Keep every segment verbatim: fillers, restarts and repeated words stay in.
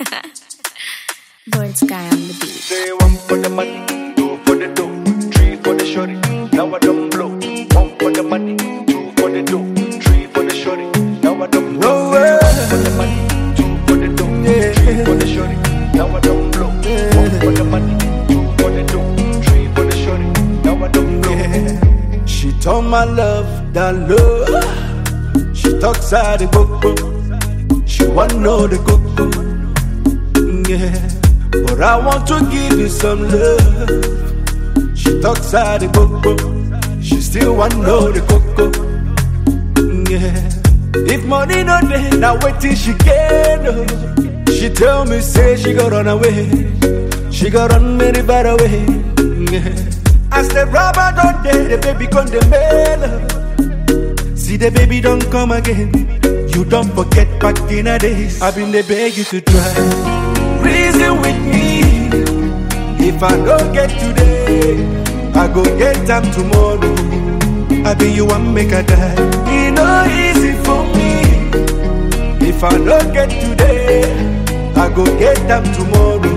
Born Sky on the beat. Say one for the money, two for the dough, three for the shorty. Now I don't blow. One for the money, two for the dough, three for the shorty. Now I don't blow. Say one for the money, two for the dough, three for the shorty. Now I don't blow. One for the money, two for the dough, three for the shorty. Now I don't blow. She told my love that love. She talks out the coco. She want know the coco. Yeah, but I want to give you some love. She talks out the coco. She still want know the coco. Yeah, if money no day, now wait till she get up. She tell me say she got run away. She got run very far away. Yeah. As the rubber don't day, the baby come the mail. See the baby don't come again. You don't forget back in the days. I've been the beg you to try. Reason with me. If I don't get today, I go get them tomorrow. I be you and make a die. It no easy for me. If I don't get today, I go get them tomorrow.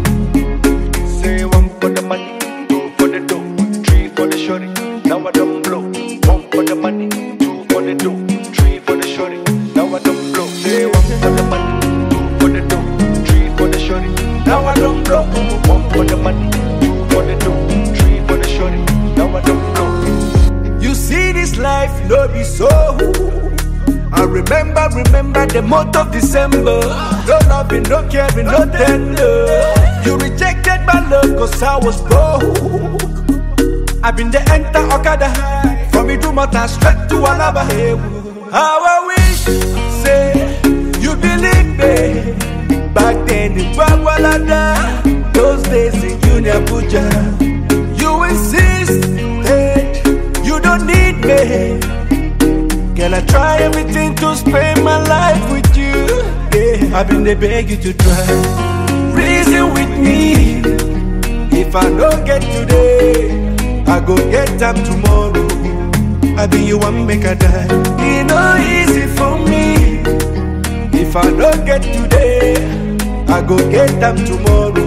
Say one for the money, two for the dough, three for the shorty. Now I don't blow. One for the money, two for the dough, three for the shorty. Now I don't blow. Say one for the money, two for the dough, three for the shorty. Now I don't blow. One for the money, two for the dough, three for the shorty. Now I don't blow. You see this life, no be so. I remember, remember the month of December. No loving, no caring, no tender. You rejected my love cause I was broke. I've been the enter Okada. From me to Mata straight to Alaba. How I wish, say, you believe me. Back then in Bagwalada, those days in Junior Puja. You insist, hey, you don't need me. Girl, I try everything to spend my life with you. Yeah, I've been the beg you to try. Reason with me. If I don't get today, I go get them tomorrow. I be you and make a die. It no easy for me. If I don't get today, I go get them tomorrow.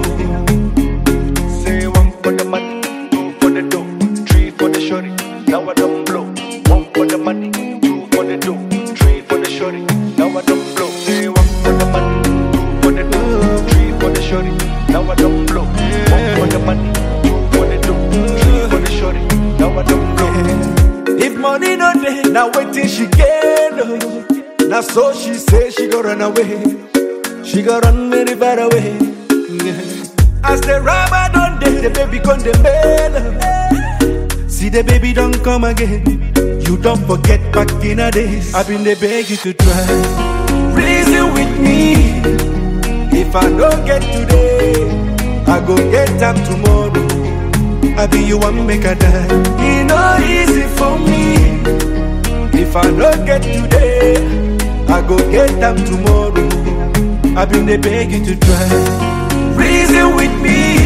Say one for the money, two for the dough, three for the shorty. Now I don't blow. One for the money, two for the dough, three for the shorty. Now I don't blow. Say one for the money, two for the dough, three for the shorty. Now I don't blow. One for the money, two for the dough, three for the shorty. Now I don't blow. If money no day, now wait till she get up. Now so she say she go run away. She go run very far away. As the rubber don't day, the baby come the mail. See the baby don't come again. You don't forget back in the days. I've been the beg you to try. Reason with me. If I don't get today, I go get them tomorrow. I be you and make a die. It no easy for me. If I don't get today, I go get them tomorrow. I've been the beg you to try. Reason with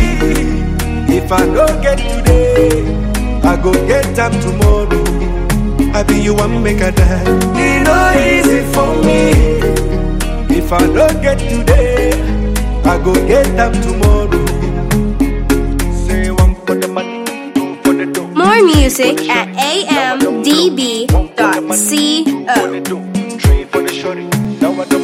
me. If I don't get today, I go get them tomorrow. I be you and make a die. It no easy for me. If I don't get today, I go get them tomorrow. Say one for the money, two for the dough. More music at a m d b dot co. Three for the shorty. Now I don't